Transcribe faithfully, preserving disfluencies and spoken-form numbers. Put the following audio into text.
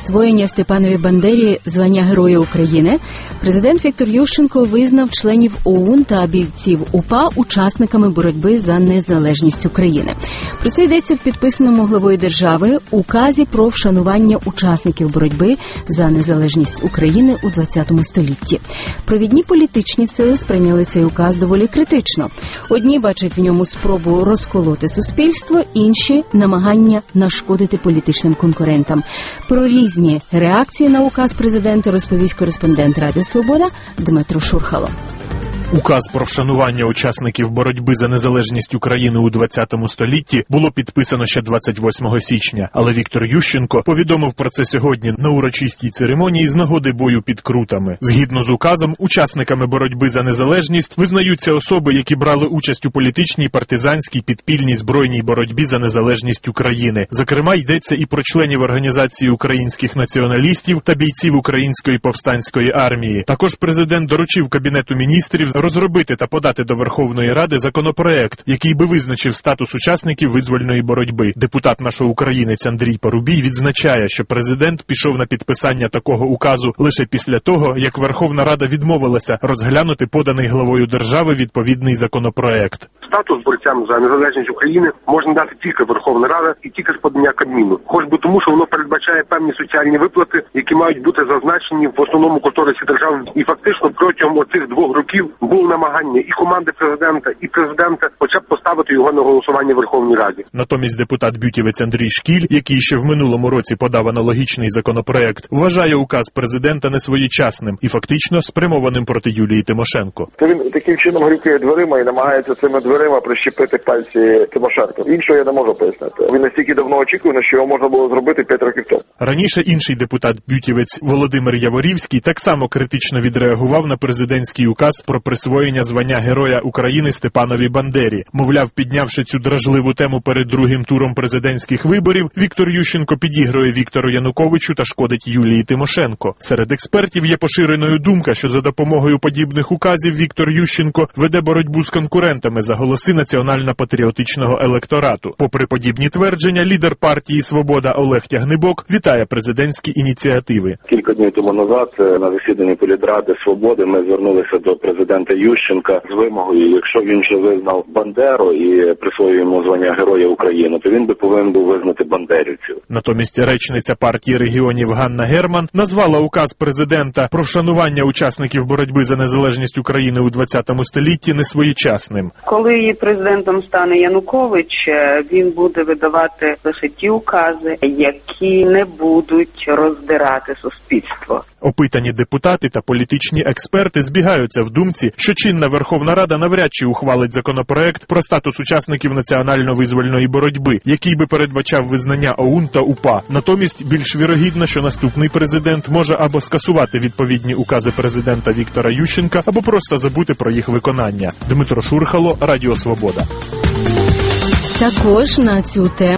присвоєння Степанові Бандері звання Героя України, президент Віктор Ющенко визнав членів ОУН та бійців УПА учасниками боротьби за незалежність України. Про це йдеться в підписаному главою держави указі про вшанування учасників боротьби за незалежність України у ХХ столітті. Провідні політичні сили сприйняли цей указ доволі критично. Одні бачать в ньому спробу розколоти суспільство, інші – намагання нашкодити політичним конкурентам. Про різні реакції на указ президента розповість кореспондент Радіо Свобода Дмитро Шурхало. Указ про вшанування учасників боротьби за незалежність України у ХХ столітті було підписано ще двадцять восьмого січня, але Віктор Ющенко повідомив про це сьогодні на урочистій церемонії з нагоди бою під Крутами. Згідно з указом, учасниками боротьби за незалежність визнаються особи, які брали участь у політичній, партизанській, підпільній збройній боротьбі за незалежність України. Зокрема, йдеться і про членів Організації українських націоналістів та бійців Української повстанської армії. Також президент доручив Кабінету міністрів розробити та подати до Верховної Ради законопроект, який би визначив статус учасників визвольної боротьби. Депутат нашого українець Андрій Парубій відзначає, що президент пішов на підписання такого указу лише після того, як Верховна Рада відмовилася розглянути поданий главою держави відповідний законопроект. Статус борцям за незалежність України можна дати тільки Верховна Рада і тільки з подання Кабміну. Хоч би тому, що воно передбачає певні соціальні виплати, які мають бути зазначені в основному кошторисі держави. І фактично протягом оцих двох років було намагання і команди президента, і президента хоча б поставити його на голосування в Верховній Раді. Натомість депутат-бютівець Андрій Шкіль, який ще в минулому році подав аналогічний законопроект, вважає указ президента несвоєчасним і фактично спрямованим проти Юлії Тимошенко. Він таким чином грюкає дверима і намагається цими дверима прищепити пальці Тимошенко. Іншого я не можу пояснити. Він настільки давно очікував, що його можна було зробити п'ять років тому. Раніше інший депутат-бютівець Володимир Яворівський так само критично відреагував на президентський указ про присвоєння звання Героя України Степанові Бандері. Мовляв, піднявши цю дражливу тему перед другим туром президентських виборів, Віктор Ющенко підігрує Віктору Януковичу та шкодить Юлії Тимошенко. Серед експертів є поширеною думка, що за допомогою подібних указів Віктор Ющенко веде боротьбу з конкурентами за голоси національно-патріотичного електорату. Попри подібні твердження, лідер партії «Свобода» Олег Тягнибок вітає президентські ініціативи. Кілька днів тому назад на засіданні політради «Свободи» ми звернулися до президента Ющенка з вимогою, якщо він вже визнав Бандеру і присвоює йому звання Героя України, то він би повинен був визнати бандерівців. Натомість речниця партії регіонів Ганна Герман назвала указ президента про вшанування учасників боротьби за незалежність України у ХХ столітті несвоєчасним. Коли президентом стане Янукович, він буде видавати лише ті укази, які не будуть роздирати суспільство. Опитані депутати та політичні експерти збігаються в думці, що чинна Верховна Рада навряд чи ухвалить законопроект про статус учасників національно-визвольної боротьби, який би передбачав визнання ОУН та УПА. Натомість більш вірогідно, що наступний президент може або скасувати відповідні укази президента Віктора Ющенка, або просто забути про їх виконання. Дмитро Шурхало, Радіо Свобода. Також на цю тему